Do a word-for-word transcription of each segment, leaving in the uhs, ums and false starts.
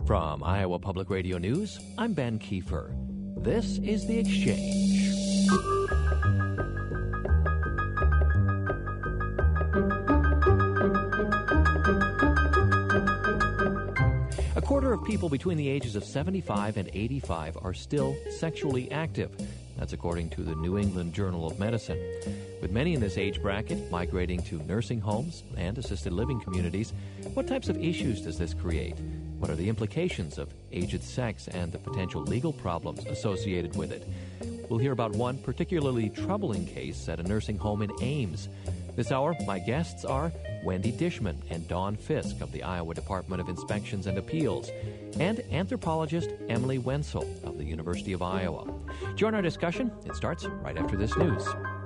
From Iowa Public Radio News, I'm Ben Kiefer. This is The Exchange. A quarter of people between the ages of seventy-five and eighty-five are still sexually active. That's according to the New England Journal of Medicine. With many in this age bracket migrating to nursing homes and assisted living communities, what types of issues does this create? What are the implications of aged sex and the potential legal problems associated with it? We'll hear about one particularly troubling case at a nursing home in Ames. This hour, my guests are Wendy Dishman and Dawn Fisk of the Iowa Department of Inspections and Appeals, and anthropologist Emily Wenzel of the University of Iowa. Join our discussion. It starts right after this news.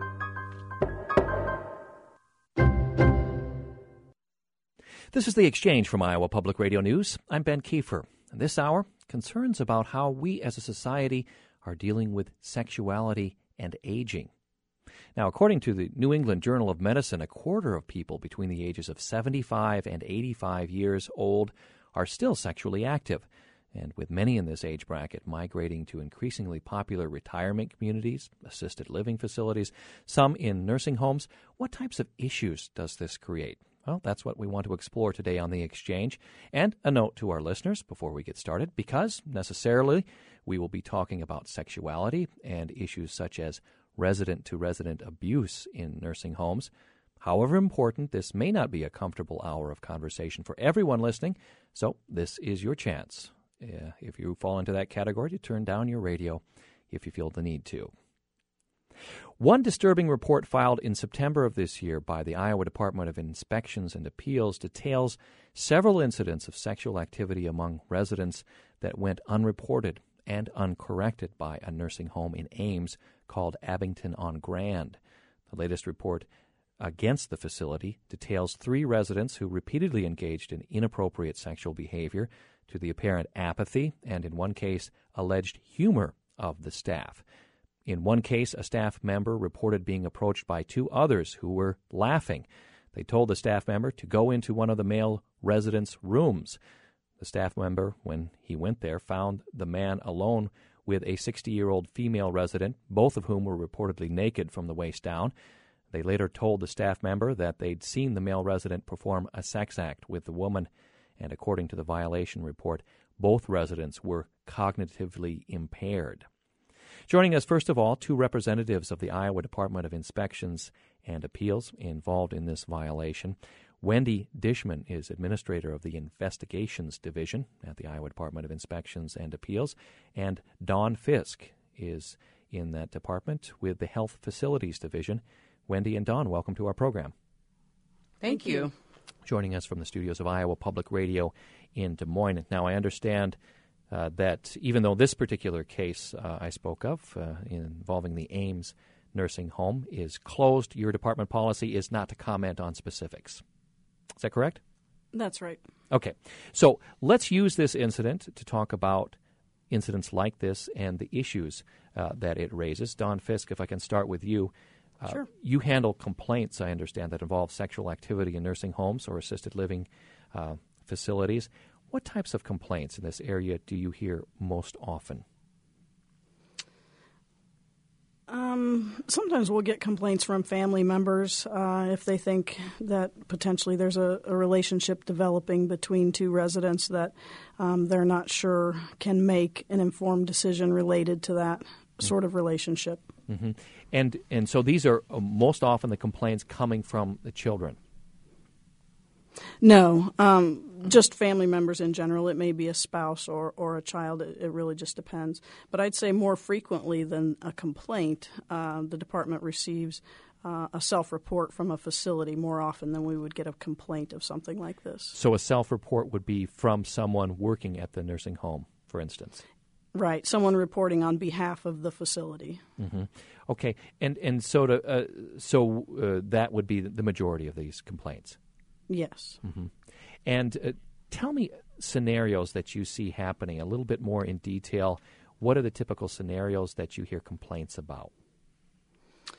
This is The Exchange from Iowa Public Radio News. I'm Ben Kiefer. And this hour, concerns about how we as a society are dealing with sexuality and aging. Now, according to the New England Journal of Medicine, a quarter of people between the ages of seventy-five and eighty-five years old are still sexually active. And with many in this age bracket migrating to increasingly popular retirement communities, assisted living facilities, some in nursing homes, what types of issues does this create? Well, that's what we want to explore today on The Exchange. And a note to our listeners before we get started, because necessarily we will be talking about sexuality and issues such as resident-to-resident abuse in nursing homes. However important, this may not be a comfortable hour of conversation for everyone listening, so this is your chance. Uh, if you fall into that category, to turn down your radio if you feel the need to. One disturbing report filed in September of this year by the Iowa Department of Inspections and Appeals details several incidents of sexual activity among residents that went unreported and uncorrected by a nursing home in Ames called Abington-on-Grand. The latest report against the facility details three residents who repeatedly engaged in inappropriate sexual behavior to the apparent apathy and, in one case, alleged humor of the staff. In one case, a staff member reported being approached by two others who were laughing. They told the staff member to go into one of the male residents' rooms. The staff member, when he went there, found the man alone with a sixty-year-old female resident, both of whom were reportedly naked from the waist down. They later told the staff member that they'd seen the male resident perform a sex act with the woman, and according to the violation report, both residents were cognitively impaired. Joining us, first of all, two representatives of the Iowa Department of Inspections and Appeals involved in this violation. Wendy Dishman is administrator of the Investigations Division at the Iowa Department of Inspections and Appeals, and Dawn Fisk is in that department with the Health Facilities Division. Wendy and Dawn, welcome to our program. Thank you. Joining us from the studios of Iowa Public Radio in Des Moines. Now, I understand Uh, that even though this particular case uh, I spoke of uh, involving the Ames nursing home is closed, your department policy is not to comment on specifics. Is that correct? That's right. Okay. So let's use this incident to talk about incidents like this and the issues uh, that it raises. Dawn Fisk, if I can start with you. Uh, sure. You handle complaints, I understand, that involve sexual activity in nursing homes or assisted living uh, facilities. What types of complaints in this area do you hear most often? Um, sometimes we'll get complaints from family members uh, if they think that potentially there's a, a relationship developing between two residents that um, they're not sure can make an informed decision related to that mm-hmm. sort of relationship. Mm-hmm. And and so these are uh, most often the complaints coming from the children. No, um, just family members in general. It may be a spouse or, or a child. It, it really just depends. But I'd say more frequently than a complaint, uh, the department receives uh, a self-report from a facility more often than we would get a complaint of something like this. So a self-report would be from someone working at the nursing home, for instance? Right, someone reporting on behalf of the facility. Mm-hmm. Okay, and and so to, uh, so uh, that would be the majority of these complaints? Yes. Mm-hmm. And uh, tell me scenarios that you see happening a little bit more in detail. What are the typical scenarios that you hear complaints about?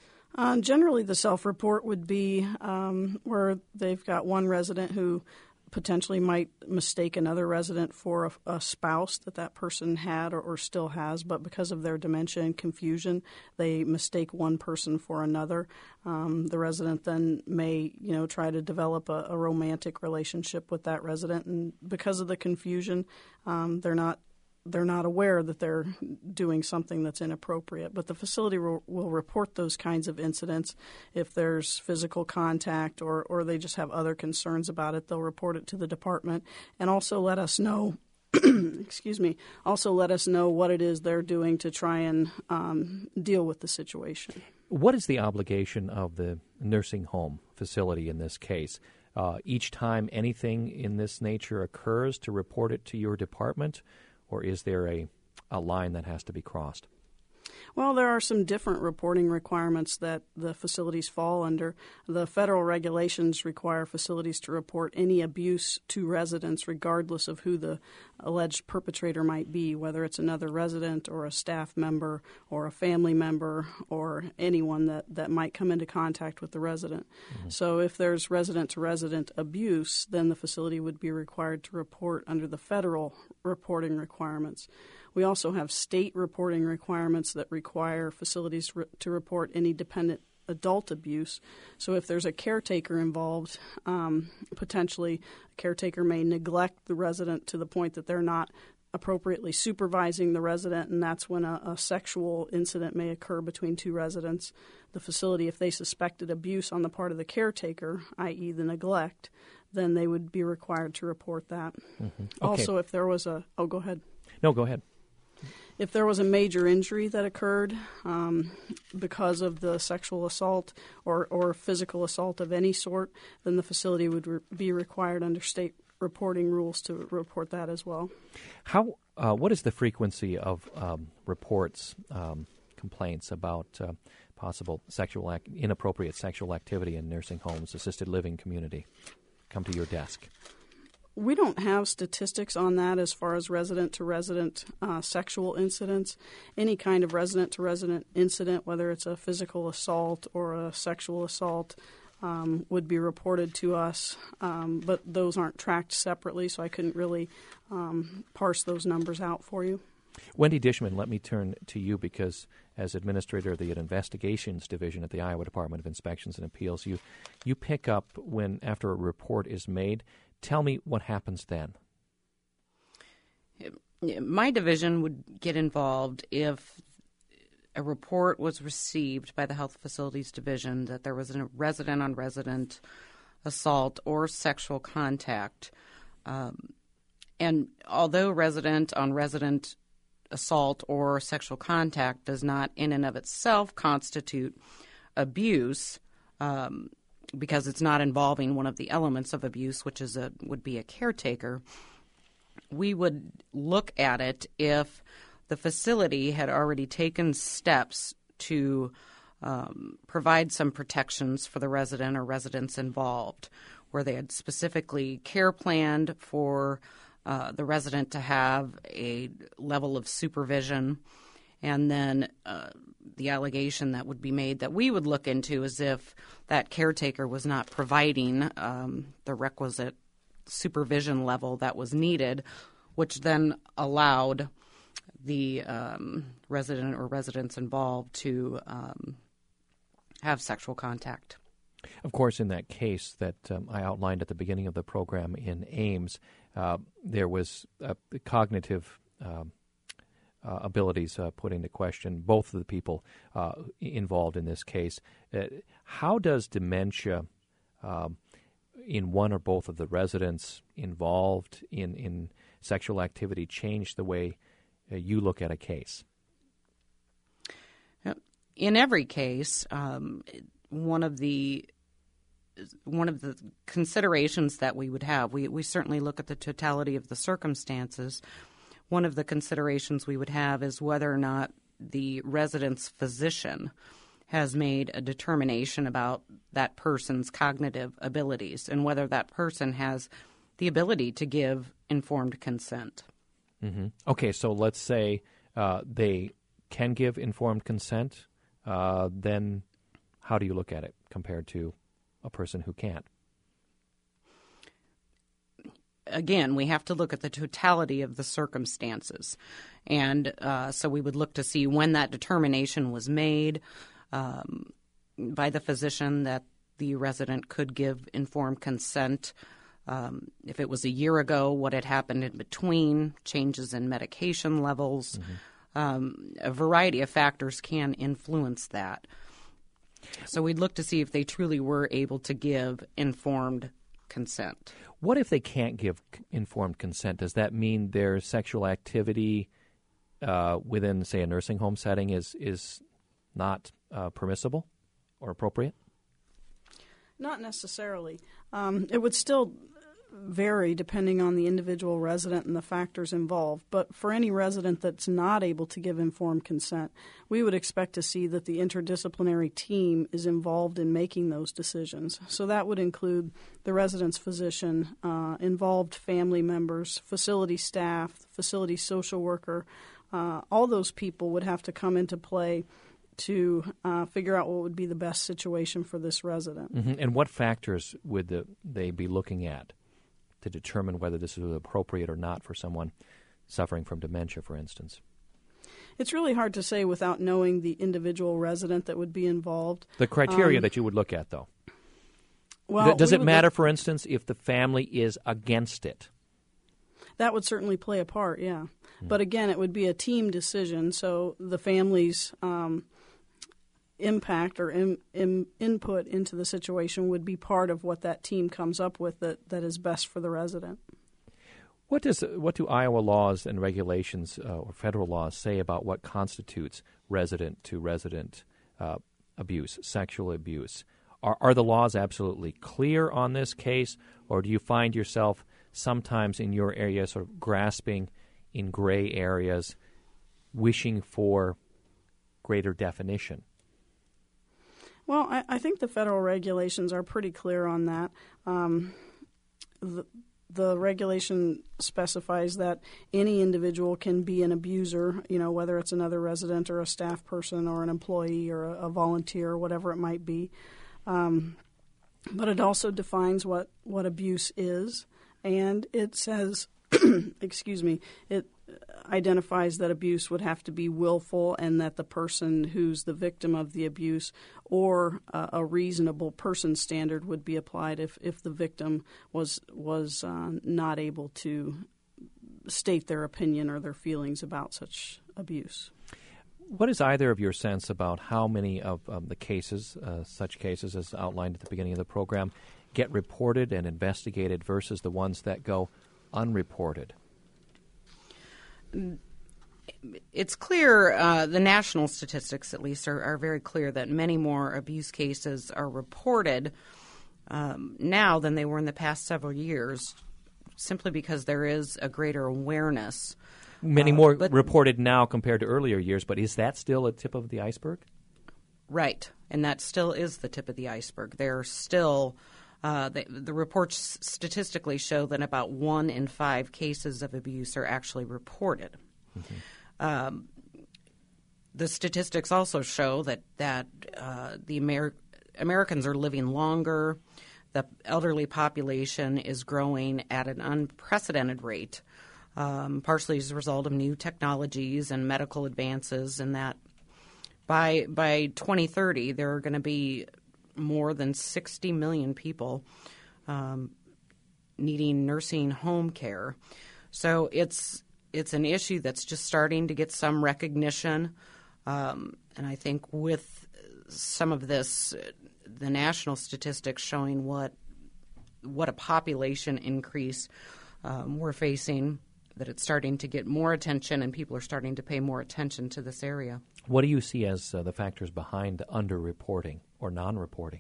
Um, generally, the self-report would be um, where they've got one resident who potentially might mistake another resident for a, a spouse that that person had or, or still has, but because of their dementia and confusion, they mistake one person for another. Um, the resident then may, you know, try to develop a, a romantic relationship with that resident, and because of the confusion, um, they're not they're not aware that they're doing something that's inappropriate. But the facility will, will report those kinds of incidents. If there's physical contact or, or they just have other concerns about it, they'll report it to the department and also let us know, excuse me, also let us know what it is they're doing to try and um, deal with the situation. What is the obligation of the nursing home facility in this case? Uh, each time anything in this nature occurs, to report it to your department? Or is there a, a line that has to be crossed? Well, there are some different reporting requirements that the facilities fall under. The federal regulations require facilities to report any abuse to residents regardless of who the alleged perpetrator might be, whether it's another resident or a staff member or a family member or anyone that, that might come into contact with the resident. Mm-hmm. So if there's resident-to-resident abuse, then the facility would be required to report under the federal reporting requirements. We also have state reporting requirements that require facilities re- to report any dependent adult abuse. So if there's a caretaker involved, um, potentially a caretaker may neglect the resident to the point that they're not appropriately supervising the resident, and that's when a, a sexual incident may occur between two residents. The facility, if they suspected abuse on the part of the caretaker, that is the neglect, then they would be required to report that. Mm-hmm. Okay. Also, if there was a... Oh, go ahead. No, go ahead. If there was a major injury that occurred um, because of the sexual assault or, or physical assault of any sort, then the facility would re- be required under state reporting rules to report that as well. How? Uh, what is the frequency of um, reports, um, complaints about uh, possible sexual act, inappropriate sexual activity in nursing homes, assisted living community come to your desk? We don't have statistics on that as far as resident-to-resident uh, sexual incidents. Any kind of resident-to-resident incident, whether it's a physical assault or a sexual assault, um, would be reported to us, um, but those aren't tracked separately, so I couldn't really um, parse those numbers out for you. Wendy Dishman, let me turn to you because as administrator of the Investigations Division at the Iowa Department of Inspections and Appeals, you, you pick up when, after a report is made. Tell me what happens then. My division would get involved if a report was received by the Health Facilities Division that there was a resident-on-resident assault or sexual contact. Um, and although resident-on-resident assault or sexual contact does not in and of itself constitute abuse, um, because it's not involving one of the elements of abuse, which is a would be a caretaker, we would look at it if the facility had already taken steps to um, provide some protections for the resident or residents involved, where they had specifically care planned for uh, the resident to have a level of supervision. And then uh, the allegation that would be made that we would look into is if that caretaker was not providing um, the requisite supervision level that was needed, which then allowed the um, resident or residents involved to um, have sexual contact. Of course, in that case that um, I outlined at the beginning of the program in Ames, uh, there was a cognitive um, uh, abilities uh, put into question, both of the people uh, involved in this case. Uh, how does dementia um, in one or both of the residents involved in, in sexual activity change the way uh, you look at a case? In every case, um, one of the one of the considerations that we would have, we, we certainly look at the totality of the circumstances. One of the considerations we would have is whether or not the resident's physician has made a determination about that person's cognitive abilities and whether that person has the ability to give informed consent. Mm-hmm. Okay, so let's say uh, they can give informed consent. Uh, then how do you look at it compared to a person who can't? again, we have to look at the totality of the circumstances. And uh, so we would look to see when that determination was made um, by the physician that the resident could give informed consent. Um, if it was a year ago, what had happened in between, changes in medication levels. Mm-hmm. Um, a variety of factors can influence that. So we'd look to see if they truly were able to give informed consent. What if they can't give informed consent? Does that mean their sexual activity uh, within, say, a nursing home setting is is not uh, permissible or appropriate? Not necessarily. Um, it would still vary depending on the individual resident and the factors involved. But for any resident that's not able to give informed consent, we would expect to see that the interdisciplinary team is involved in making those decisions. So that would include the resident's physician, uh, involved family members, facility staff, facility social worker. Uh, all those people would have to come into play to uh, figure out what would be the best situation for this resident. Mm-hmm. And what factors would the, they be looking at to determine whether this is appropriate or not for someone suffering from dementia, for instance? It's really hard to say without knowing the individual resident that would be involved. The criteria um, that you would look at, though. Well, Th- does we it matter, look, for instance, if the family is against it? That would certainly play a part, yeah. Hmm. But again, it would be a team decision, so the family's um, impact or in, in, input into the situation would be part of what that team comes up with that, that is best for the resident. What does what do Iowa laws and regulations uh, or federal laws say about what constitutes resident-to-resident uh, abuse, sexual abuse? Are, are the laws absolutely clear on this case, or do you find yourself sometimes in your area sort of grasping in gray areas, wishing for greater definition? Well, I, I think the federal regulations are pretty clear on that. Um, the, the regulation specifies that any individual can be an abuser, you know, whether it's another resident or a staff person or an employee or a, a volunteer or whatever it might be. Um, but it also defines what, what abuse is, and it says, excuse me, it identifies that abuse would have to be willful and that the person who's the victim of the abuse or uh, a reasonable person standard would be applied if, if the victim was was uh, not able to state their opinion or their feelings about such abuse. What is either of your sense about how many of um, the cases, uh, such cases as outlined at the beginning of the program, get reported and investigated versus the ones that go unreported? It's clear, uh, the national statistics at least are, are very clear that many more abuse cases are reported um, now than they were in the past several years, simply because there is a greater awareness. Many uh, more but, reported now compared to earlier years, but is that still a tip of the iceberg? Right, and that still is the tip of the iceberg. There are still Uh, the, the reports statistically show that about one in five cases of abuse are actually reported. Mm-hmm. Um, the statistics also show that that uh, the Amer- Americans are living longer. The elderly population is growing at an unprecedented rate, um, partially as a result of new technologies and medical advances, and that by by twenty thirty there are going to be more than sixty million people um, needing nursing home care. So it's it's an issue that's just starting to get some recognition. Um, and I think with some of this, the national statistics showing what what a population increase um, we're facing, that it's starting to get more attention and people are starting to pay more attention to this area. What do you see as uh, the factors behind underreporting or non-reporting?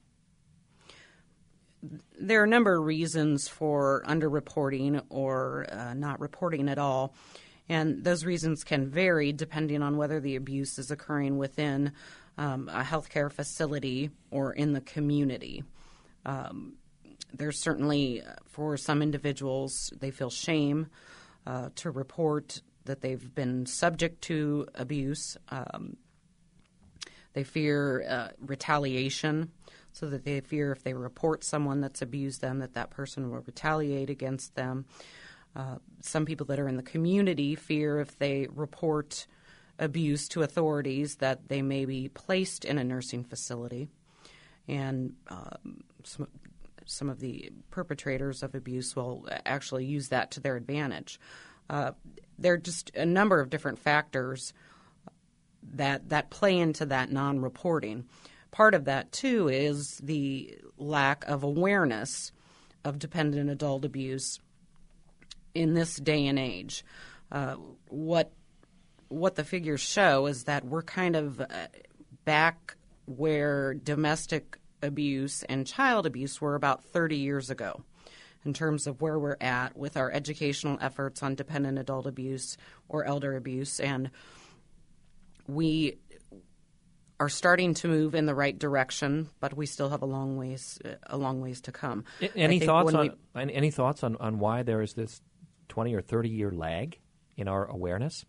There are a number of reasons for underreporting or uh, not reporting at all, and those reasons can vary depending on whether the abuse is occurring within um, a healthcare facility or in the community. Um, there's certainly, for some individuals, they feel shame uh, to report that they've been subject to abuse. Um, they fear uh, retaliation. so that they fear if they report someone that's abused them, that that person will retaliate against them. Uh, some people that are in the community fear if they report abuse to authorities that they may be placed in a nursing facility. And um, some, some of the perpetrators of abuse will actually use that to their advantage. Uh, there are just a number of different factors that that play into that non-reporting. Part of that, too, is the lack of awareness of dependent adult abuse in this day and age. Uh, what what the figures show is that we're kind of uh, back where domestic abuse and child abuse were about thirty years ago in terms of where we're at with our educational efforts on dependent adult abuse or elder abuse. And we are starting to move in the right direction, but we still have a long ways a long ways to come. Any thoughts on we, any thoughts on, on why there is this twenty or thirty year lag in our awareness?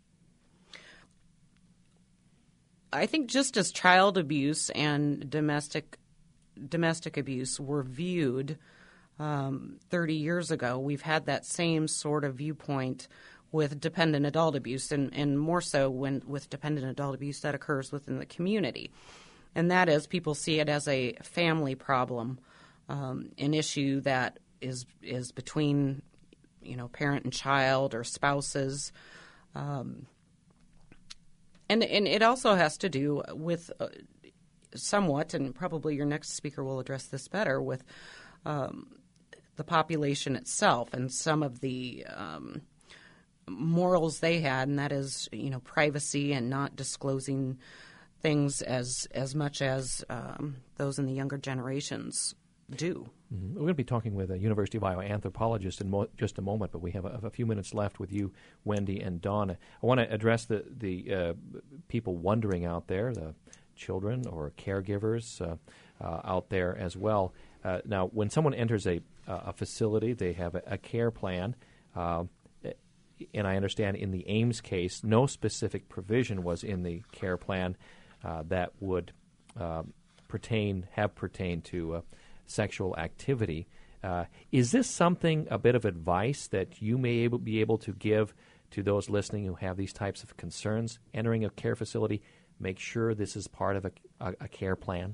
I think just as child abuse and domestic domestic abuse were viewed um, thirty years ago, we've had that same sort of viewpoint with dependent adult abuse, and, and more so when with dependent adult abuse that occurs within the community. And that is, people see it as a family problem, um, an issue that is is between, you know, parent and child or spouses. Um, and, and it also has to do with uh, somewhat, and probably your next speaker will address this better, with um, the population itself and some of the um, morals they had, and that is, you know, privacy and not disclosing things as as much as um, those in the younger generations do. Mm-hmm. We're going to be talking with a University of Iowa anthropologist in mo- just a moment, but we have a, a few minutes left with you, Wendy and Dawn. I want to address the the uh, people wondering out there, the children or caregivers uh, uh, out there as well. Uh, now, when someone enters a a facility, they have a, a care plan. Uh, And I understand in the Ames case, no specific provision was in the care plan uh, that would uh, pertain, have pertained to uh, sexual activity. Uh, is this something, a bit of advice that you may able, be able to give to those listening who have these types of concerns entering a care facility? Make sure this is part of a, a, a care plan.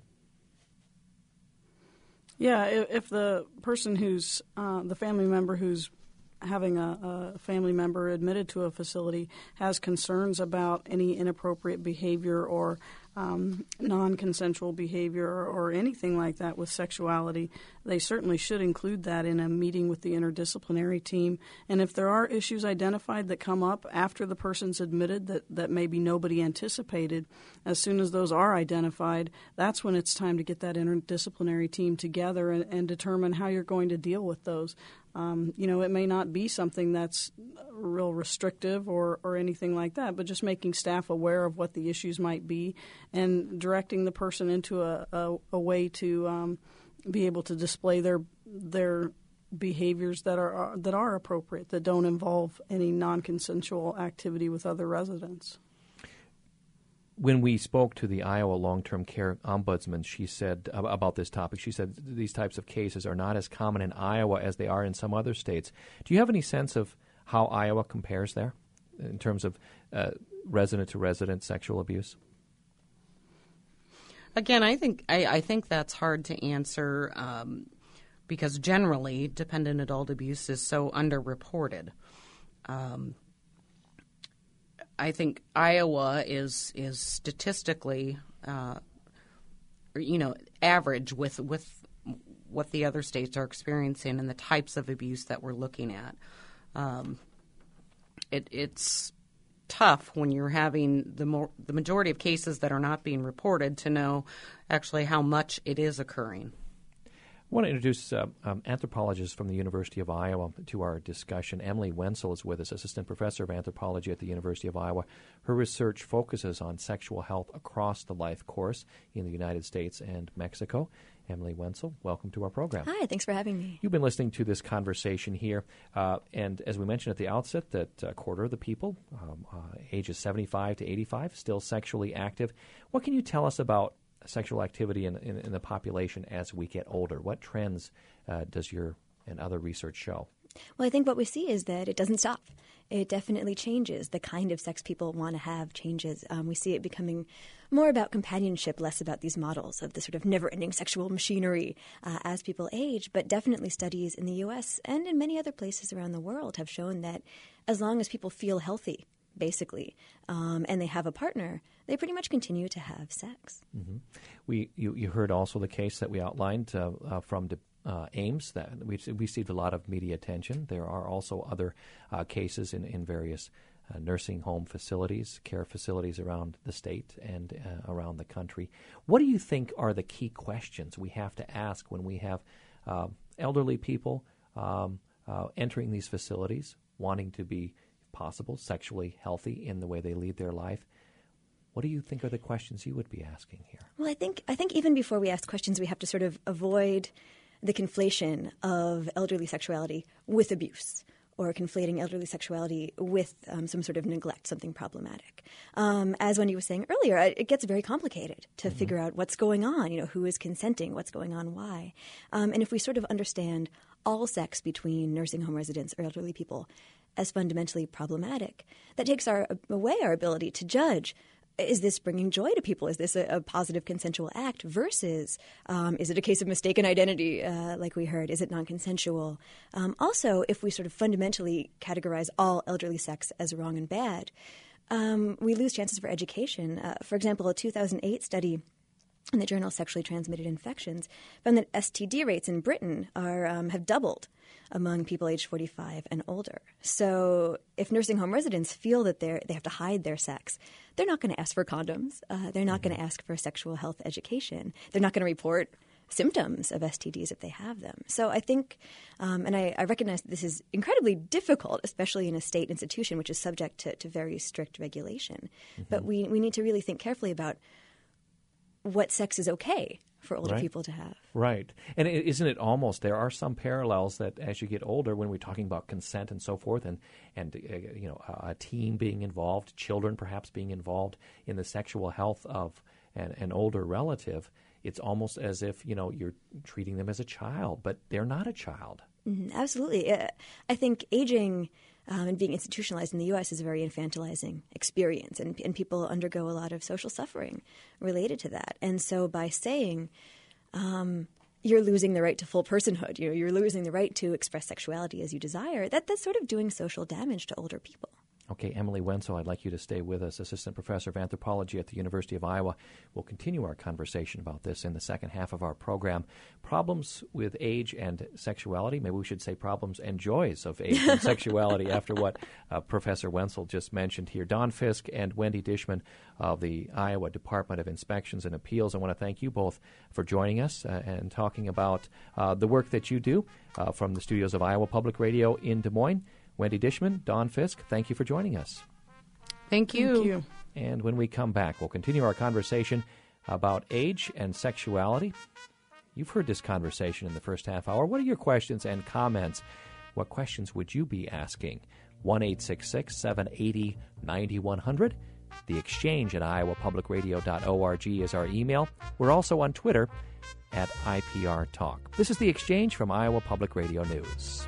Yeah, if, if the person who's uh, the family member who's having a, a family member admitted to a facility has concerns about any inappropriate behavior or um, non-consensual behavior or, or anything like that with sexuality, they certainly should include that in a meeting with the interdisciplinary team. And if there are issues identified that come up after the person's admitted that, that maybe nobody anticipated, as soon as those are identified, that's when it's time to get that interdisciplinary team together and, and determine how you're going to deal with those. Um, you know, it may not be something that's real restrictive or, or anything like that, but just making staff aware of what the issues might be and directing the person into a, a, a way to um, be able to display their their behaviors that are that are appropriate, that don't involve any non-consensual activity with other residents. When we spoke to the Iowa Long-Term Care Ombudsman, she said about this topic, she said these types of cases are not as common in Iowa as they are in some other states. Do you have any sense of how Iowa compares there in terms of uh, resident-to-resident sexual abuse? Again, I think I, I think that's hard to answer um, because generally dependent adult abuse is so underreported. Um I think Iowa is is statistically, uh, you know, average with with what the other states are experiencing and the types of abuse that we're looking at. Um, it, it's tough when you're having the more the majority of cases that are not being reported to know actually how much it is occurring. I want to introduce uh, um, anthropologist from the University of Iowa to our discussion. Emily Wenzel is with us, assistant professor of anthropology at the University of Iowa. Her research focuses on sexual health across the life course in the United States and Mexico. Emily Wenzel, welcome to our program. Hi, thanks for having me. You've been listening to this conversation here, uh, and as we mentioned at the outset, that a quarter of the people, um, uh, ages seventy-five to eighty-five, still sexually active. What can you tell us about sexual activity in, in, in the population as we get older? What trends uh, does your and other research show? Well, I think what we see is that it doesn't stop. It definitely changes. The kind of sex people want to have changes. Um, we see it becoming more about companionship, less about these models of the sort of never-ending sexual machinery uh, as people age. But definitely studies in the U S and in many other places around the world have shown that as long as people feel healthy, basically, um, and they have a partner, they pretty much continue to have sex. Mm-hmm. We you, you heard also the case that we outlined uh, uh, from the Uh, Ames, that we received a lot of media attention. There are also other uh, cases in, in various uh, nursing home facilities, care facilities around the state and uh, around the country. What do you think are the key questions we have to ask when we have uh, elderly people um, uh, entering these facilities, wanting to be, if possible, sexually healthy in the way they lead their life? What do you think are the questions you would be asking here? Well, I think I think even before we ask questions, we have to sort of avoid the conflation of elderly sexuality with abuse, or conflating elderly sexuality with um, some sort of neglect, something problematic. Um, as Wendy was saying earlier, it gets very complicated to mm-hmm. figure out what's going on, you know, who is consenting, what's going on, why. Um, and if we sort of understand all sex between nursing home residents or elderly people as fundamentally problematic, that takes our, away our ability to judge, is this bringing joy to people? Is this a, a positive consensual act versus um, is it a case of mistaken identity, uh, like we heard? Is it non-consensual? Um, also, if we sort of fundamentally categorize all elderly sex as wrong and bad, um, we lose chances for education. Uh, for example, a two thousand eight study in the journal Sexually Transmitted Infections found that S T D rates in Britain are um, have doubled among people aged forty-five and older. So if nursing home residents feel that they they have to hide their sex, they're not going to ask for condoms. Uh, they're not mm-hmm. going to ask for sexual health education. They're not going to report symptoms of S T Ds if they have them. So I think, um, and I, I recognize that this is incredibly difficult, especially in a state institution which is subject to, to very strict regulation. Mm-hmm. But we, we need to really think carefully about what sex is okay for older right. people to have. Right. And isn't it almost, there are some parallels that as you get older, when we're talking about consent and so forth, and, and uh, you know, a teen being involved, children perhaps being involved in the sexual health of an, an older relative, it's almost as if, you know, you're treating them as a child, but they're not a child. Mm-hmm, absolutely. Uh, I think aging um, and being institutionalized in the U S is a very infantilizing experience, and, and people undergo a lot of social suffering related to that. And so by saying um, you're losing the right to full personhood, you know, you're losing the right to express sexuality as you desire, that, that's sort of doing social damage to older people. Okay, Emily Wenzel, I'd like you to stay with us, Assistant Professor of Anthropology at the University of Iowa. We'll continue our conversation about this in the second half of our program. Problems with age and sexuality, maybe we should say problems and joys of age and sexuality after what uh, Professor Wenzel just mentioned here. Dawn Fisk and Wendy Dishman of the Iowa Department of Inspections and Appeals, I want to thank you both for joining us uh, and talking about uh, the work that you do uh, from the studios of Iowa Public Radio in Des Moines. Wendy Dishman, Dawn Fisk, thank you for joining us. Thank you. Thank you. And when we come back, we'll continue our conversation about age and sexuality. You've heard this conversation in the first half hour. What are your questions and comments? What questions would you be asking? one eight six six, seven eight zero, nine one zero zero. The Exchange at iowa public radio dot org is our email. We're also on Twitter at I P R Talk. This is The Exchange from Iowa Public Radio News.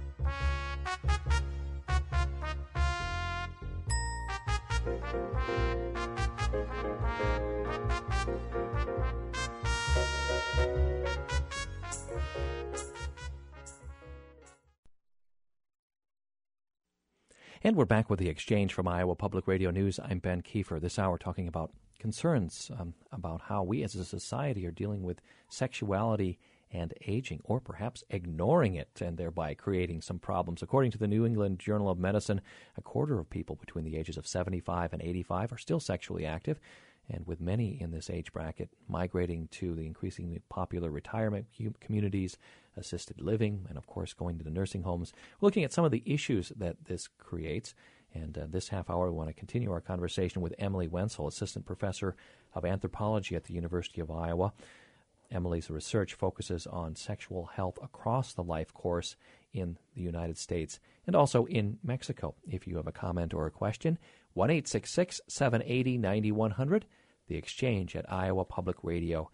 And we're back with The Exchange from Iowa Public Radio News. I'm Ben Kiefer. This hour talking about concerns um, about how we as a society are dealing with sexuality and aging, or perhaps ignoring it and thereby creating some problems. According to the New England Journal of Medicine, a quarter of people between the ages of seventy-five and eighty-five are still sexually active, and with many in this age bracket migrating to the increasingly popular retirement communities, assisted living, and of course going to the nursing homes, we're looking at some of the issues that this creates. And uh, this half hour, we want to continue our conversation with Emily Wenzel, Assistant Professor of Anthropology at the University of Iowa. Emily's research focuses on sexual health across the life course in the United States and also in Mexico. If you have a comment or a question, one eight six six, seven eight zero, nine one zero zero, The Exchange at iowa public radio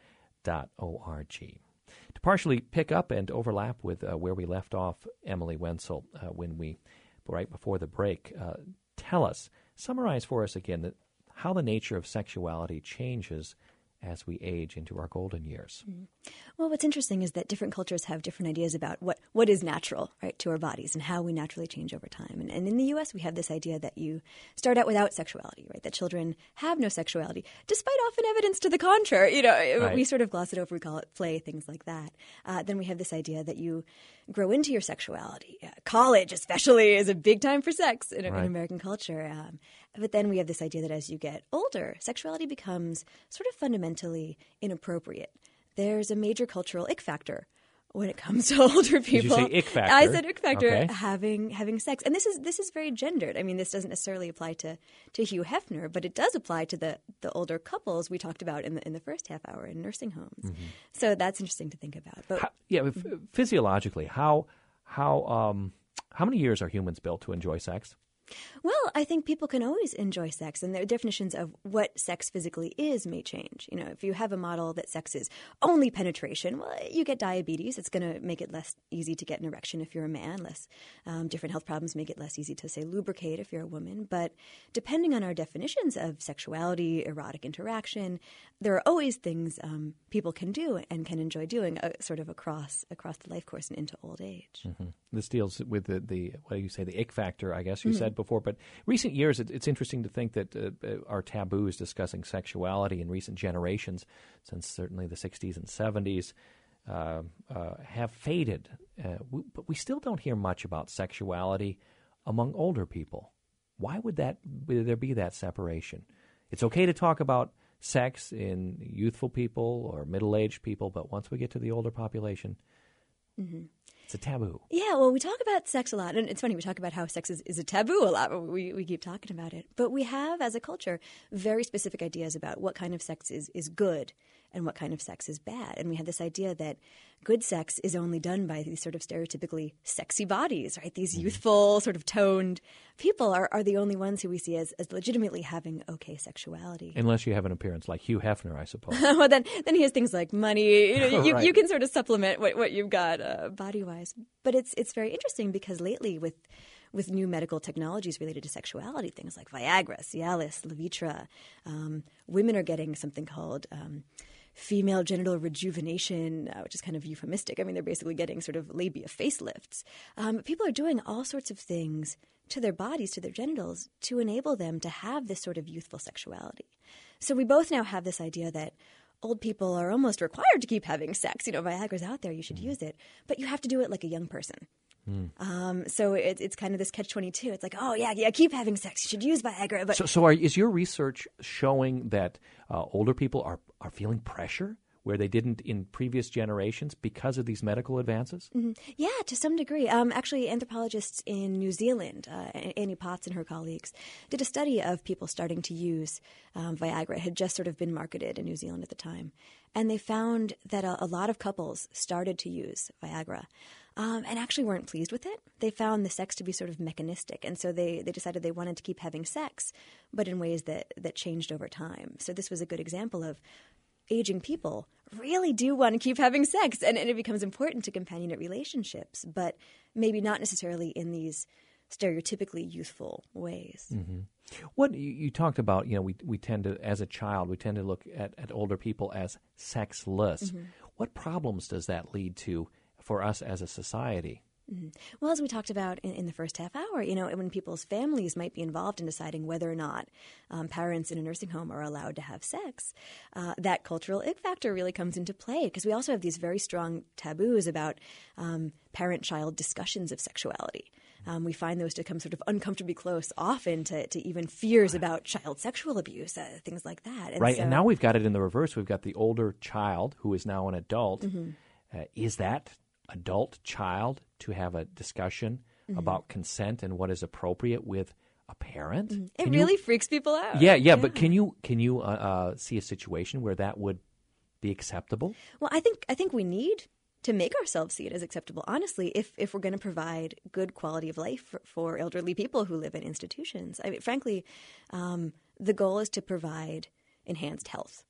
dot org. To partially pick up and overlap with uh, where we left off, Emily Wenzel, uh, when we, right before the break, uh, tell us, summarize for us again that how the nature of sexuality changes as we age into our golden years. Mm. Well, what's interesting is that different cultures have different ideas about what, what is natural, right, to our bodies and how we naturally change over time. And, and in the U S, we have this idea that you start out without sexuality, right, that children have no sexuality, despite often evidence to the contrary. You know, right. We sort of gloss it over, we call it play, things like that. Uh, then we have this idea that you grow into your sexuality. Uh, college, especially, is a big time for sex in, right. in American culture. Um, but then we have this idea that as you get older, sexuality becomes sort of fundamentally inappropriate. There's a major cultural ick factor when it comes to older people. Did you say ick factor? I said ick factor, okay. having having sex. And this is this is very gendered. I mean, this doesn't necessarily apply to, to Hugh Hefner, but it does apply to the, the older couples we talked about in the in the first half hour in nursing homes. Mm-hmm. So that's interesting to think about. But how, yeah, mm-hmm. physiologically, how how um, how many years are humans built to enjoy sex? Well, I think people can always enjoy sex, and their definitions of what sex physically is may change. You know, if you have a model that sex is only penetration, well, you get diabetes. It's going to make it less easy to get an erection if you're a man. Less um, different health problems make it less easy to, say, lubricate if you're a woman. But depending on our definitions of sexuality, erotic interaction, there are always things um, people can do and can enjoy doing, uh, sort of across across the life course and into old age. Mm-hmm. This deals with the, the what do you say, the ick factor, I guess you mm-hmm. said before. But recent years, it, it's interesting to think that uh, our taboos discussing sexuality in recent generations, since certainly the sixties and seventies, uh, uh, have faded. Uh, we, but we still don't hear much about sexuality among older people. Why would that? Would there be that separation? It's okay to talk about sex in youthful people or middle-aged people, but once we get to the older population, mm-hmm. it's a taboo. Yeah, well, we talk about sex a lot. And it's funny, we talk about how sex is, is a taboo a lot. We, we keep talking about it. But we have, as a culture, very specific ideas about what kind of sex is, is good and what kind of sex is bad. And we have this idea that good sex is only done by these sort of stereotypically sexy bodies, right? These youthful, sort of toned people are, are the only ones who we see as, as legitimately having okay sexuality. Unless you have an appearance like Hugh Hefner, I suppose. Well, then then he has things like money. You know, oh, you, right. you can sort of supplement what, what you've got uh, body-wise. But it's it's very interesting because lately with with new medical technologies related to sexuality, things like Viagra, Cialis, Levitra, um, women are getting something called um, female genital rejuvenation, uh, which is kind of euphemistic. I mean, they're basically getting sort of labia facelifts. Um, people are doing all sorts of things to their bodies, to their genitals, to enable them to have this sort of youthful sexuality. So we both now have this idea that old people are almost required to keep having sex. You know, Viagra's out there, you should mm. use it. But you have to do it like a young person. Mm. Um, so it, it's kind of this catch twenty-two. It's like, oh, yeah, yeah, keep having sex. You should use Viagra. But So, so are, is your research showing that uh, older people are, are feeling pressure where they didn't in previous generations because of these medical advances? Mm-hmm. Yeah, to some degree. Um, actually, anthropologists in New Zealand, uh, Annie Potts and her colleagues, did a study of people starting to use um, Viagra. It had just sort of been marketed in New Zealand at the time. And they found that a, a lot of couples started to use Viagra. Um, and actually weren't pleased with it. They found the sex to be sort of mechanistic. And so they, they decided they wanted to keep having sex, but in ways that, that changed over time. So this was a good example of aging people really do want to keep having sex. And, and it becomes important to companionate relationships, but maybe not necessarily in these stereotypically youthful ways. Mm-hmm. What you, you talked about, you know, we we tend to, as a child, we tend to look at, at older people as sexless. Mm-hmm. What problems does that lead to for us as a society? Mm-hmm. Well, as we talked about in, in the first half hour, you know, when people's families might be involved in deciding whether or not um, parents in a nursing home are allowed to have sex, uh, that cultural ick factor really comes into play because we also have these very strong taboos about um, parent-child discussions of sexuality. Um, we find those to come sort of uncomfortably close often to, to even fears about child sexual abuse, uh, things like that. And right, so, and now we've got it in the reverse. We've got the older child who is now an adult. Mm-hmm. Uh, is that adult child to have a discussion mm-hmm. about consent and what is appropriate with a parent? Mm-hmm. It can really you, freaks people out. Yeah, yeah, yeah, but can you can you uh, uh, see a situation where that would be acceptable? Well, I think I think we need to make ourselves see it as acceptable. Honestly, if if we're going to provide good quality of life for, for elderly people who live in institutions, I mean, frankly, um, the goal is to provide enhanced health.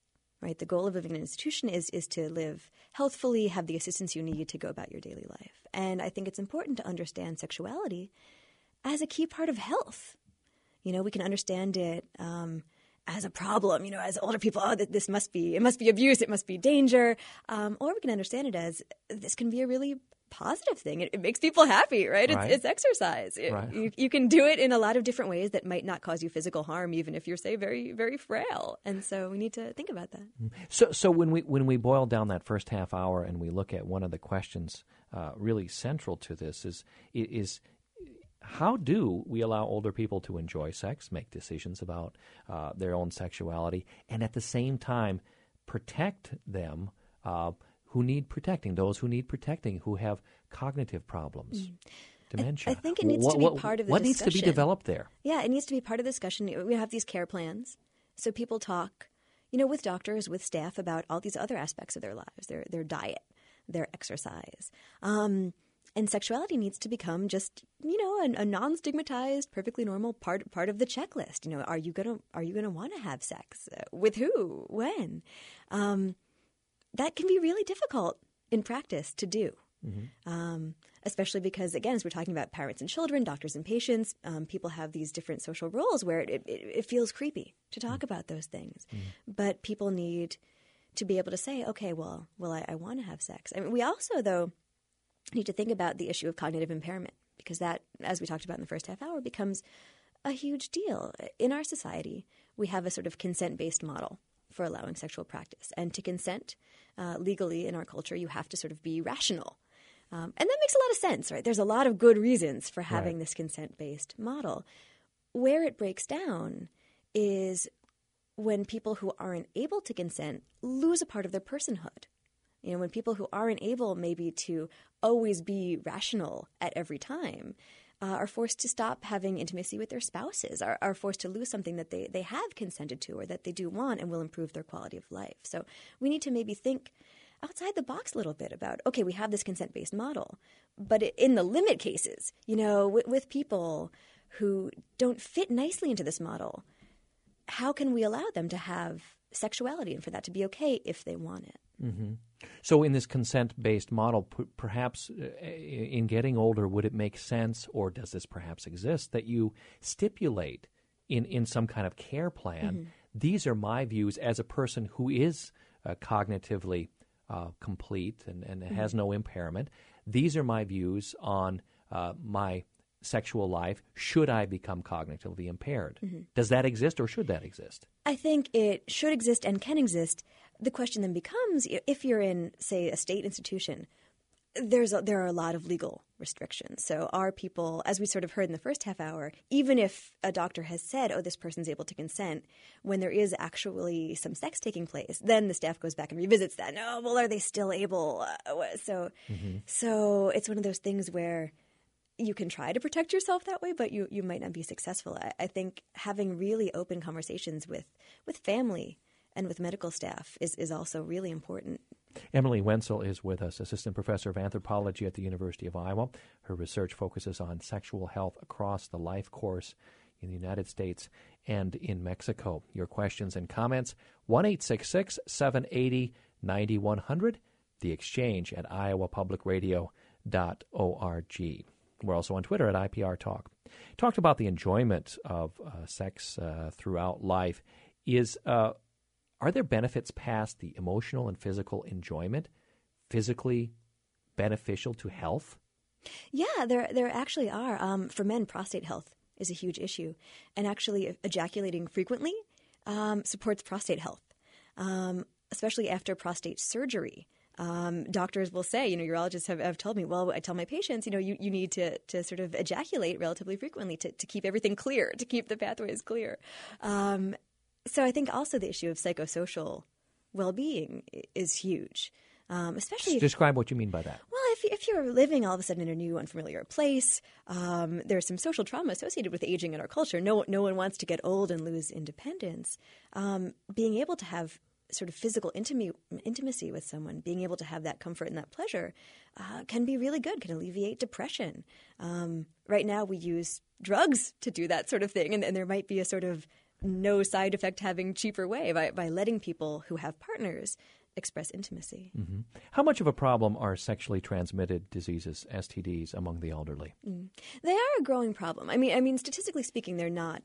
right? The goal of living in an institution is is to live healthfully, have the assistance you need to go about your daily life. And I think it's important to understand sexuality as a key part of health. You know, we can understand it um, as a problem, you know, as older people, oh, this must be, it must be abuse, it must be danger. Um, or we can understand it as this can be a really positive thing. It, it makes people happy, right? It's, Right. it's exercise. It- Right. you, you can do it in a lot of different ways that might not cause you physical harm, even if you're, say, very, very frail. And so we need to think about that. So, so when we when we boil down that first half hour and we look at one of the questions uh, really central to this is is how do we allow older people to enjoy sex, make decisions about uh, their own sexuality, and at the same time protect them uh, who need protecting, those who need protecting, who have cognitive problems, dementia. I think it needs what, to be what- part of the what needs to be discussion. developed there. Yeah, it needs to be part of the discussion. We have these care plans. So people talk, you know, with doctors, with staff about all these other aspects of their lives, their their diet, their exercise. Um, and sexuality needs to become just, you know, a, a non-stigmatized, perfectly normal part part of the checklist. You know, are you gonna are you gonna want to have sex? Uh, with who? When? Um, that can be really difficult in practice to do. Um, especially because, again, as we're talking about parents and children, doctors and patients, um, people have these different social roles where it, it, it feels creepy to talk mm. about those things. Mm. But people need to be able to say, okay, well, well, I, I want to have sex. I mean, we also, though, need to think about the issue of cognitive impairment because that, as we talked about in the first half hour, becomes a huge deal. In our society, we have a sort of consent-based model for allowing sexual practice. And to consent uh, legally in our culture, you have to sort of be rational. Um, and that makes a lot of sense, right? There's a lot of good reasons for having Right. this consent-based model. Where it breaks down is when people who aren't able to consent lose a part of their personhood. You know, when people who aren't able maybe to always be rational at every time uh, are forced to stop having intimacy with their spouses, are, are forced to lose something that they, they have consented to or that they do want and will improve their quality of life. So we need to maybe think outside the box a little bit about, okay, we have this consent-based model, but in the limit cases, you know, with, with people who don't fit nicely into this model, how can we allow them to have sexuality and for that to be okay if they want it? Mm-hmm. So in this consent-based model, p- perhaps uh, in getting older, would it make sense, or does this perhaps exist, that you stipulate in, in some kind of care plan, mm-hmm. these are my views as a person who is uh, cognitively uh, complete and, and mm-hmm. has no impairment. These are my views on uh, my sexual life should I become cognitively impaired. Mm-hmm. Does that exist or should that exist? I think it should exist and can exist. The question then becomes, if you're in, say, a state institution, there's a, there are a lot of legal restrictions. So are people, as we sort of heard in the first half hour, even if a doctor has said, oh, this person's able to consent, when there is actually some sex taking place, then the staff goes back and revisits that. No, well, are they still able? Uh, so, mm-hmm. so it's one of those things where you can try to protect yourself that way, but you, you might not be successful. I, I think having really open conversations with, with family and with medical staff is, is also really important. Emily Wenzel is with us, Assistant Professor of Anthropology at the University of Iowa. Her research focuses on sexual health across the life course in the United States and in Mexico. Your questions and comments, one eight six six, seven eight zero, nine one zero zero, the exchange at iowa public radio dot org. We're also on Twitter at I P R Talk. Talked about the enjoyment of uh, sex uh, throughout life. Is uh, Are there benefits past the emotional and physical enjoyment, physically beneficial to health? Yeah, there there actually are. Um, for men, prostate health is a huge issue. And actually ejaculating frequently um, supports prostate health, um, especially after prostate surgery. Um, doctors will say, you know, urologists have, have told me, well, I tell my patients, you know, you, you need to, to sort of ejaculate relatively frequently to, to keep everything clear, to keep the pathways clear. Um, so I think also the issue of psychosocial well-being is huge, um, especially if, Describe what you mean by that. well, if, if you're living all of a sudden in a new, unfamiliar place, um, there's some social trauma associated with aging in our culture. No, no one wants to get old and lose independence. Um, being able to have sort of physical intimacy, intimacy with someone, being able to have that comfort and that pleasure uh, can be really good, can alleviate depression. Um, right now we use drugs to do that sort of thing, and, and there might be a sort of no side effect having cheaper way by, by letting people who have partners express intimacy. Mm-hmm. How much of a problem are sexually transmitted diseases, S T Ds, among the elderly? Mm. They are a growing problem. I mean, I mean, statistically speaking, they're not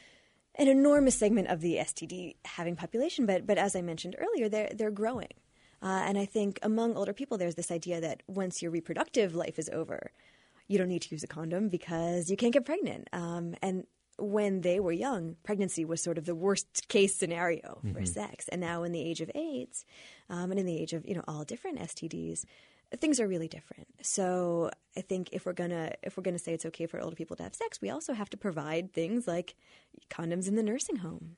an enormous segment of the S T D having population, but but as I mentioned earlier, they're they're growing. Uh, and I think among older people, there's this idea that once your reproductive life is over, you don't need to use a condom because you can't get pregnant. Um, and when they were young, pregnancy was sort of the worst case scenario for mm-hmm. sex. And now in the age of AIDS um, and in the age of, you know, all different S T Ds, things are really different. So I think if we're gonna if we're gonna say it's okay for older people to have sex, we also have to provide things like condoms in the nursing home.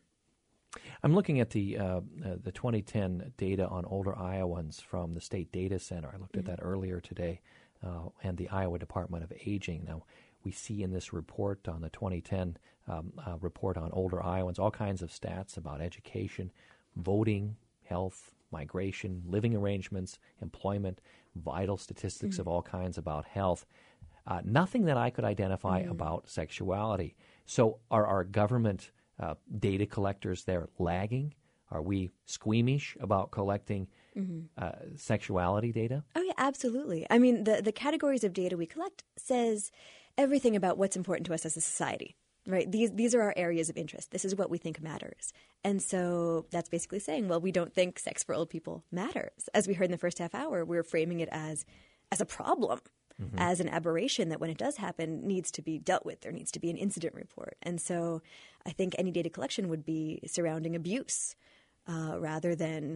I'm looking at the uh, uh, the twenty ten data on older Iowans from the State Data Center. I looked mm-hmm. at that earlier today, uh, and the Iowa Department of Aging. Now, we see in this report on the twenty ten um, uh, report on older Iowans all kinds of stats about education, voting, health, migration, living arrangements, employment, vital statistics mm-hmm. of all kinds about health. Uh, nothing that I could identify mm-hmm. about sexuality. So are our government uh, data collectors there lagging? Are we squeamish about collecting mm-hmm. uh, sexuality data? Oh, yeah, absolutely. I mean, the, the categories of data we collect says everything about what's important to us as a society, right? These these are our areas of interest. This is what we think matters. And so that's basically saying, well, we don't think sex for old people matters. As we heard in the first half hour, we're framing it as as a problem, mm-hmm. as an aberration that when it does happen needs to be dealt with. There needs to be an incident report. And so I think any data collection would be surrounding abuse uh, rather than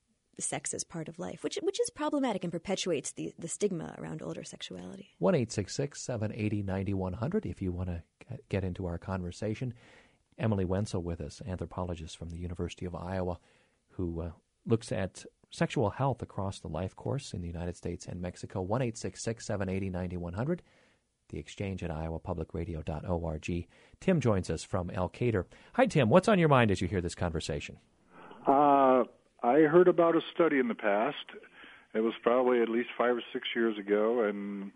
sex as part of life, which which is problematic and perpetuates the, the stigma around older sexuality. one eight six six, seven eight zero, nine one zero zero if you want to get into our conversation. Emily Wenzel with us, anthropologist from the University of Iowa, who uh, looks at sexual health across the life course in the United States and Mexico. one eight six six, seven eight zero, nine one zero zero, the exchange at iowa public radio dot org. Tim joins us from Elkader. Hi, Tim. What's on your mind as you hear this conversation? Uh I heard about a study in the past. It was probably at least five or six years ago, and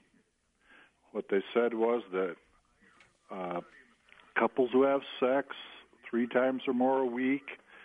what they said was that uh, couples who have sex three times or more a week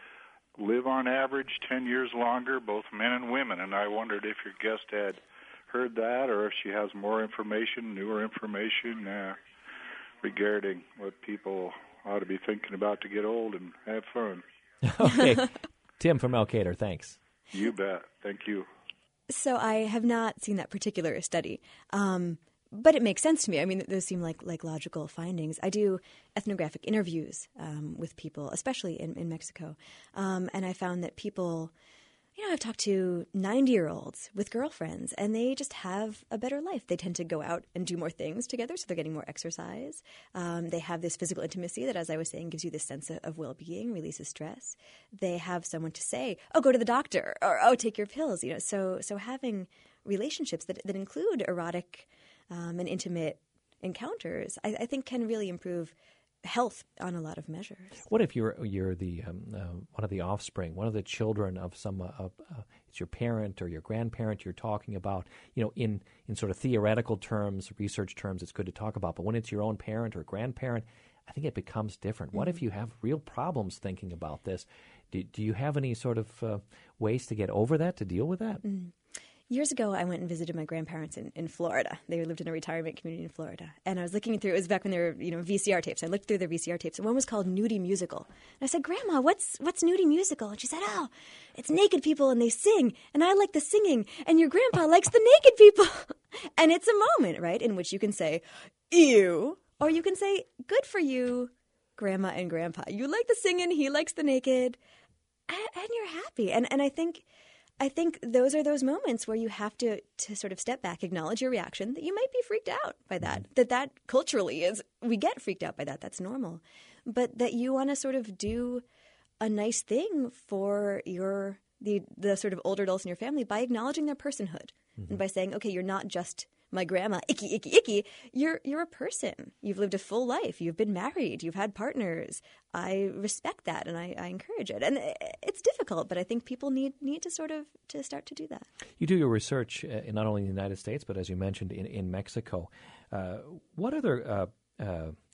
live on average ten years longer, both men and women. And I wondered if your guest had heard that or if she has more information, newer information uh, regarding what people ought to be thinking about to get old and have fun. Okay. Tim from Elkader, thanks. You bet. Thank you. So I have not seen that particular study, um, but it makes sense to me. I mean, those seem like, like logical findings. I do ethnographic interviews um, with people, especially in, in Mexico, um, and I found that people, you know, I've talked to ninety-year-olds with girlfriends, and they just have a better life. They tend to go out and do more things together, so they're getting more exercise. Um, they have this physical intimacy that, as I was saying, gives you this sense of, of well-being, releases stress. They have someone to say, oh, go to the doctor, or oh, take your pills. You know, so so having relationships that, that include erotic um, and intimate encounters, I, I think can really improve health on a lot of measures. What if you're you're the um, uh, one of the offspring, one of the children of some uh, uh, it's your parent or your grandparent you're talking about? You know, in in sort of theoretical terms, research terms, it's good to talk about. But when it's your own parent or grandparent, I think it becomes different. Mm-hmm. What if you have real problems thinking about this? Do, do you have any sort of uh, ways to get over that, to deal with that? Mm-hmm. Years ago, I went and visited my grandparents in, in Florida. They lived in a retirement community in Florida. And I was looking through, it was back when there were, you know, V C R tapes. I looked through their V C R tapes, and one was called Nudie Musical. And I said, Grandma, what's what's Nudie Musical? And she said, oh, it's naked people and they sing, and I like the singing, and your grandpa likes the naked people. And it's a moment, right, in which you can say, ew, or you can say, good for you, Grandma and Grandpa. You like the singing, he likes the naked, and, and you're happy. And and I think... I think those are those moments where you have to, to sort of step back, acknowledge your reaction, that you might be freaked out by that, that that culturally is, we get freaked out by that, that's normal, but that you want to sort of do a nice thing for your the the sort of older adults in your family by acknowledging their personhood mm-hmm. and by saying, okay, you're not just my grandma, icky, icky, icky. You're you're a person. You've lived a full life. You've been married. You've had partners. I respect that, and I, I encourage it. And it's difficult, but I think people need need to sort of to start to do that. You do your research uh, not only in the United States, but as you mentioned, in, in Mexico. Uh, what other uh, uh,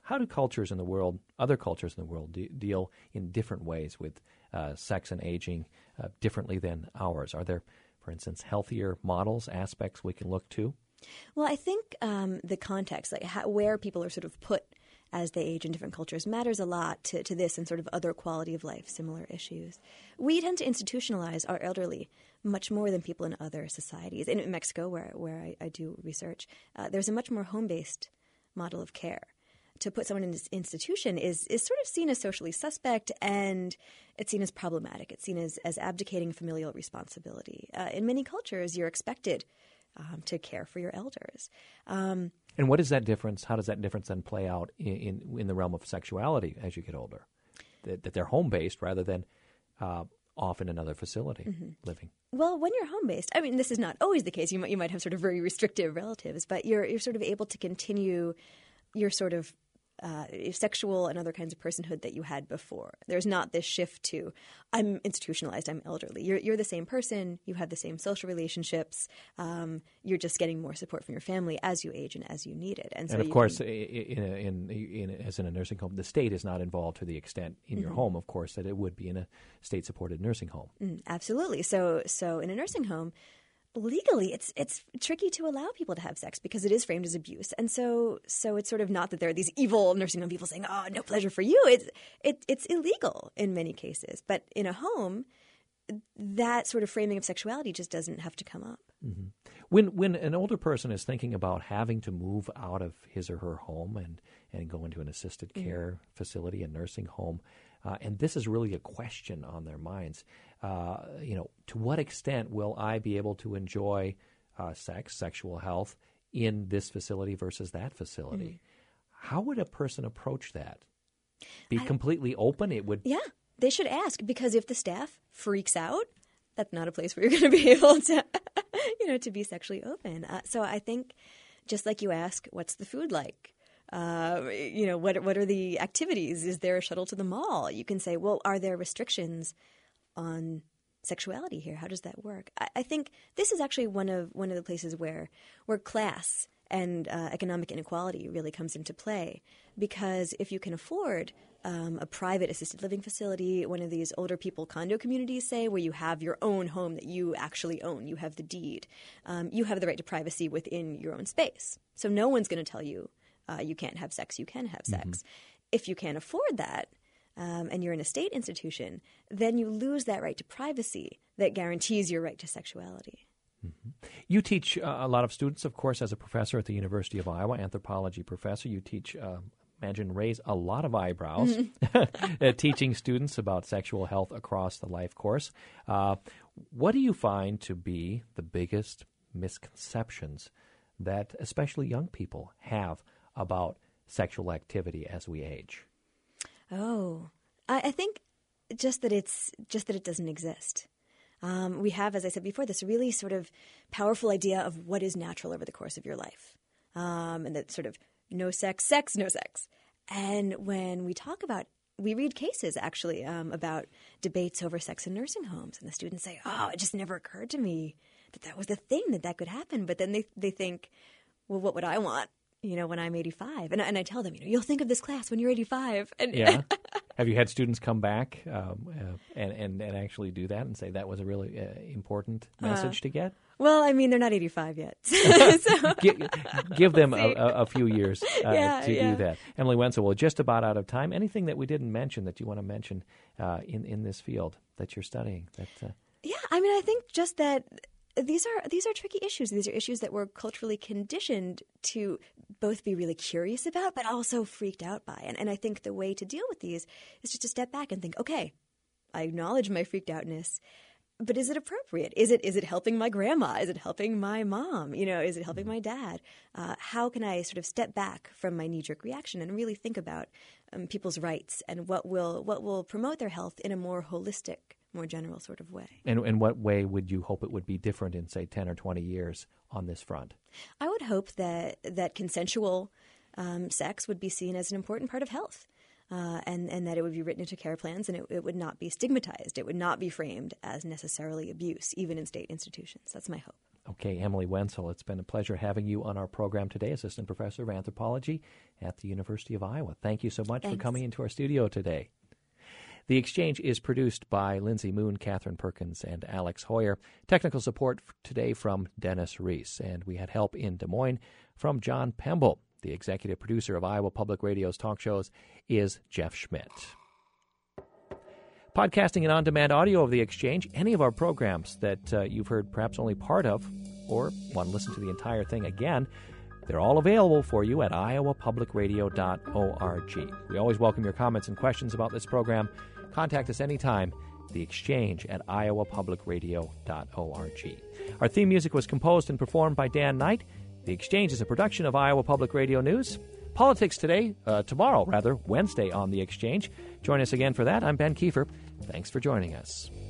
How do cultures in the world, other cultures in the world, de- deal in different ways with uh, sex and aging uh, differently than ours? Are there, for instance, healthier models, aspects we can look to? Well, I think um, the context, like how, where people are sort of put as they age in different cultures, matters a lot to, to this and sort of other quality of life, similar issues. We tend to institutionalize our elderly much more than people in other societies. In Mexico, where, where I, I do research, uh, there's a much more home-based model of care. To put someone in this institution is is sort of seen as socially suspect, and it's seen as problematic. It's seen as, as abdicating familial responsibility. Uh, in many cultures, you're expected um, to care for your elders. Um, and what is that difference? How does that difference then play out in, in, in the realm of sexuality as you get older? That, that they're home-based rather than uh, off in another facility mm-hmm. living. Well, when you're home-based, I mean, this is not always the case. You might you might have sort of very restrictive relatives, but you're you're sort of able to continue your sort of Uh, sexual and other kinds of personhood that you had before. There's not this shift to, I'm institutionalized, I'm elderly. You're, you're the same person. You have the same social relationships. Um, you're just getting more support from your family as you age and as you need it. And, so and of you course, can, in, a, in, in, as in a nursing home, the state is not involved to the extent in your mm-hmm. home, of course, that it would be in a state-supported nursing home. Mm, absolutely. So, so in a nursing home, legally, it's it's tricky to allow people to have sex because it is framed as abuse, and so so it's sort of not that there are these evil nursing home people saying, "Oh, no pleasure for you." It's it, it's illegal in many cases, but in a home, that sort of framing of sexuality just doesn't have to come up. Mm-hmm. When when an older person is thinking about having to move out of his or her home and and go into an assisted care mm-hmm. facility, a nursing home, uh, and this is really a question on their minds. Uh, you know, to what extent will I be able to enjoy uh, sex, sexual health in this facility versus that facility? Mm-hmm. How would a person approach that? Be I, completely open? It would. Yeah, they should ask, because if the staff freaks out, that's not a place where you're going to be able to, you know, to be sexually open. Uh, so I think, just like you ask, what's the food like? Uh, you know, what what are the activities? Is there a shuttle to the mall? You can say, well, are there restrictions on sexuality here? How does that work? I, I think this is actually one of one of the places where where class and uh, economic inequality really comes into play, because if you can afford um, a private assisted living facility, one of these older people condo communities, say, where you have your own home that you actually own, you have the deed, um, you have the right to privacy within your own space. So no one's going to tell you uh, you can't have sex, you can have sex. Mm-hmm. If you can't afford that, Um, and you're in a state institution, then you lose that right to privacy that guarantees your right to sexuality. Mm-hmm. You teach uh, a lot of students, of course, as a professor at the University of Iowa, anthropology professor. You teach, uh, imagine, raise a lot of eyebrows, mm-hmm. uh, teaching students about sexual health across the life course. Uh, what do you find to be the biggest misconceptions that especially young people have about sexual activity as we age? Oh, I, I think just that it's just that it doesn't exist. Um, we have, as I said before, this really sort of powerful idea of what is natural over the course of your life, um, and that sort of no sex, sex, no sex. And when we talk about, we read cases actually um, about debates over sex in nursing homes, and the students say, "Oh, it just never occurred to me that that was the thing, that that could happen." But then they they think, "Well, what would I want? You know, when I'm eighty-five?" And, and I tell them, you know, you'll think of this class when you're eighty-five. And yeah. Have you had students come back um, uh, and, and, and actually do that and say that was a really uh, important message uh, to get? Well, I mean, they're not eighty-five yet. so. give, give them a, a, a few years uh, yeah, to yeah. do that. Emily Wenzel, we're just about out of time. Anything that we didn't mention that you want to mention uh, in, in this field that you're studying? That, uh... Yeah, I mean, I think just that These are these are tricky issues. These are issues that we're culturally conditioned to both be really curious about, but also freaked out by. And, and I think the way to deal with these is just to step back and think, okay, I acknowledge my freaked outness, but is it appropriate? Is it is it helping my grandma? Is it helping my mom? You know, is it helping my dad? Uh, how can I sort of step back from my knee-jerk reaction and really think about um, people's rights and what will what will promote their health in a more holistic, more general sort of way. And in what way would you hope it would be different in, say, ten or twenty years on this front? I would hope that that consensual um, sex would be seen as an important part of health, uh, and, and that it would be written into care plans, and it, it would not be stigmatized. It would not be framed as necessarily abuse, even in state institutions. That's my hope. Okay, Emily Wenzel, it's been a pleasure having you on our program today, Assistant Professor of Anthropology at the University of Iowa. Thank you so much Thanks. for coming into our studio today. The Exchange is produced by Lindsay Moon, Catherine Perkins, and Alex Hoyer. Technical support today from Dennis Reese. And we had help in Des Moines from John Pemble. The executive producer of Iowa Public Radio's talk shows is Jeff Schmidt. Podcasting and on-demand audio of The Exchange, any of our programs that uh, you've heard perhaps only part of or want to listen to the entire thing again, they're all available for you at iowa public radio dot org. We always welcome your comments and questions about this program. Contact us anytime, The Exchange at iowa public radio dot org. Our theme music was composed and performed by Dan Knight. The Exchange is a production of Iowa Public Radio News. Politics today, uh, tomorrow rather, Wednesday on The Exchange. Join us again for that. I'm Ben Kiefer. Thanks for joining us.